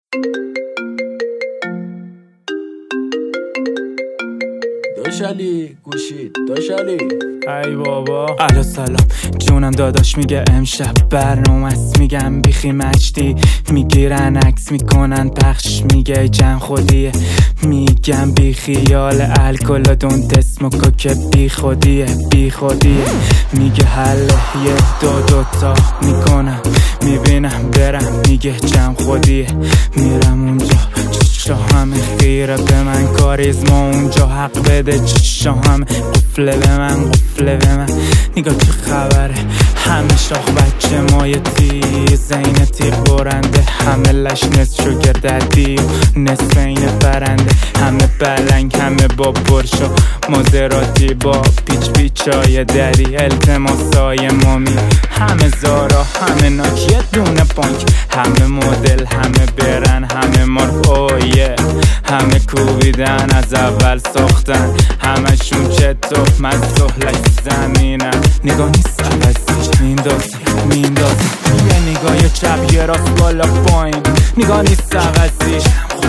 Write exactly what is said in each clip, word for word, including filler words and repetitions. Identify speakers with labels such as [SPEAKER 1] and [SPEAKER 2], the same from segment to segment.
[SPEAKER 1] داشلی گوشید داشلی
[SPEAKER 2] ای بابا الو سلام جونم داداش میگه امشب برنامه است. میگم بیخی مجدی میگیرن عکس میکنن پخش میگه جمع خودیه. میگم بی خیال الکل و دونت اسموکا که بی خودیه بی خودیه. میگه حل یه دو دوتا میکنم میبینم برم میگه جمع خودیه. میرم اونجا چشا همه خیره به من کاریزما اونجا حق بده چشا همه قفله به من قفله به من. نگاه چه خبره همه شاخ بچه مایتی زین تیغ برنده همه لش نصف شو گرددی و نصف این پرنده همه بلنگ همه با برشا مازراتی با پیچ پیچای دری التماسای مامی همه زارا همه ناک یه دونه پانک همه مدل همه برن همه مارک اویه همه کوبیدن از اول ساختن همه شون چطور مزدوح زمینن. نگاه نیست عوضیش میندازی میندازی یه نگاه یه چپ یه راست بالا پایین نگاه نیست عوضیش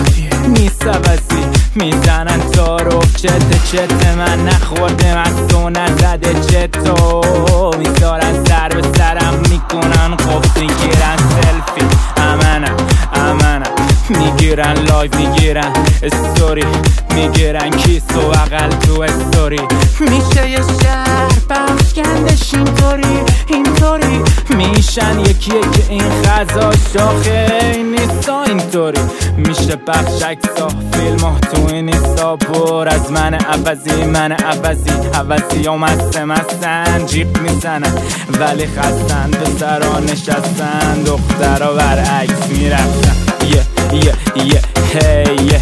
[SPEAKER 2] نیست عوضی میزنن تارو چته چته من نخورده من تو نزده چتو میذارن سر به سرم میکنن خب میگیرن سلفی امنم امنم میگیرن لایف میگیرن استوری میگیرن کیس و اقل تو استوری میشه یه شهر بخشگندش اینطوری اینطوری میشن یکیه که این خزا شاخه این نیستا اینطوری میشه بخش اکسا فیلم ها تو این نیستا پر از من عوضی من عوضی عوضی ها مسته مستن جیب میزنن ولی خستن به سرا نشستن دخترها برعکس میرفتن یه یه یه هی یه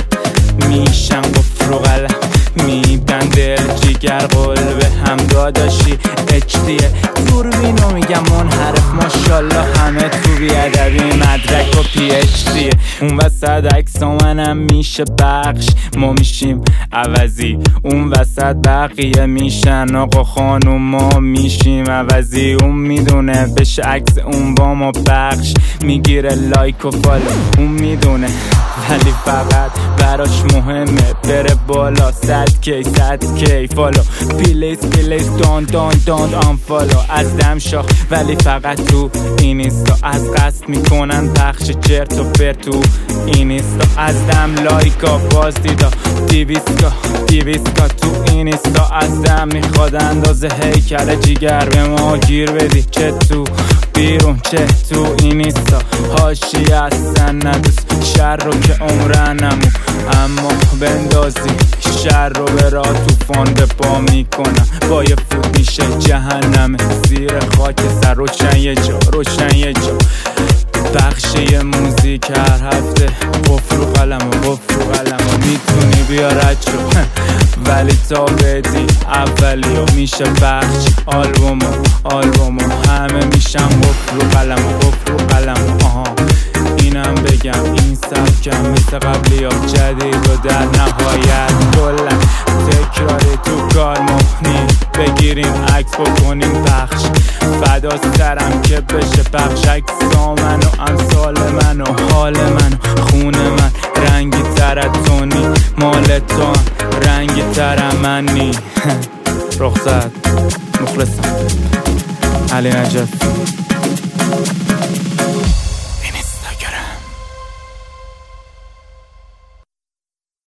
[SPEAKER 2] میشن قفر و قلم میدن دل جیگر قلبه هم داداشی اچتیه دوربینو میگم منحرف ماشالله همه تو بیادبی مدرک و پی اچ دیه اون وسط عکسا منم میشه بخش ما میشیم عوضی اون وسط بقیه میشن آقا خانوم ما میشیم عوضی اون میدونه بشه عکس اون با ما بخش میگیره لایک و فالو اون میدونه ولی فقط براش مهمه بره بالا صد کی صد کی فالو پلیس پلیس دون دون دون آن فالو از دم شاخ ولی فقط تو این اینستا از قصد میکنن پخش چرت و پرتو این اینستا از دم لایکا باز دیدا دیویسکا دیویسکا تو این اینستا از دم میخواد اندازه هیکل جیگر به ما گیر بدی چه تو بیرون چه تو این اینستا هاشی هستن ندوست شر رو که عمرنمو اما بندازی شر رو به را توفان به پا میکنم با یه فوت میشه جهنمه زیر خاک سر روشن یه جا روشن یه جا بخشه یه موزیک هر هفته قفل و قلم و قفل و قلم و میتونی بیا رد شو ولی تا بدی اولی و میشه بخش آلبوم و آلبوم و همه میشن قفل و قلم و قفل و قلم و آها اینم بگم این سبکم مثل قبلی ها جدید و در نهایت کلن تکراری تو کار مخنی بگیریم عکس بکنیم پخش فدا سرم که بشه پخش عکسا من و امثال من و حال من و خون من رنگی ترتونی مال تو رنگی ترمنی رخصت مخلصم علی نجف